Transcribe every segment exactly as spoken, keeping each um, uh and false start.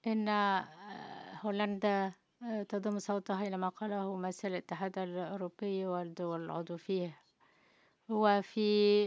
إن هولندا تضم صوتها إلى ما قاله ممثل الاتحاد الأوروبي والدول العضو فيه. وفي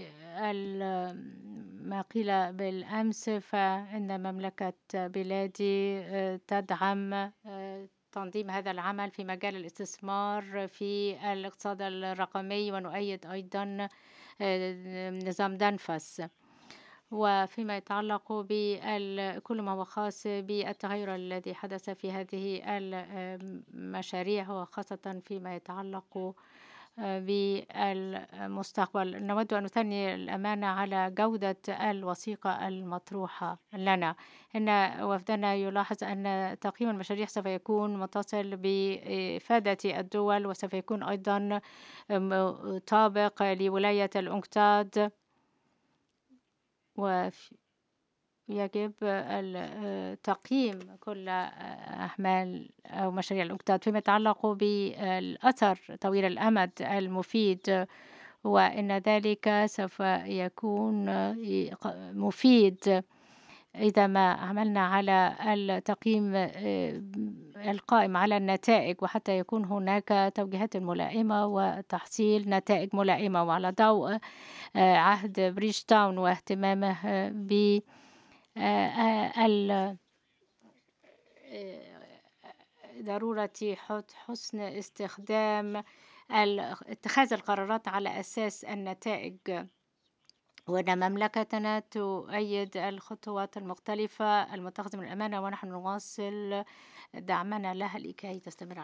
ما قيل بالأمس فإن مملكة بلادي تدعم تنظيم هذا العمل في مجال الاستثمار في الاقتصاد الرقمي، ونؤيد أيضا نظام دانفاس. وفيما يتعلق بكل ما هو خاص بالتغير الذي حدث في هذه المشاريع، وخاصة فيما يتعلق بالمستقبل، نود أن نثني الأمانة على جودة الوثيقة المطروحة لنا. إن وفدنا يلاحظ أن تقييم المشاريع سوف يكون متصل بإفادة الدول، وسوف يكون أيضا طابق لولاية الأنكتاد، ويجب تقييم كل أعمال أو مشاريع الأنكتاد فيما يتعلق بالأثر طويل الأمد المفيد، وإن ذلك سوف يكون مفيد إذا ما عملنا على التقييم القائم على النتائج، وحتى يكون هناك توجيهات ملائمة وتحصيل نتائج ملائمة. وعلى ضوء عهد بريش تاون واهتمامه ب ضرورة حسن استخدام اتخاذ القرارات على أساس النتائج، وأن مملكتنا تؤيد الخطوات المختلفة المتخذة من الأمانة، ونحن نواصل دعمنا لها لكي تستمر.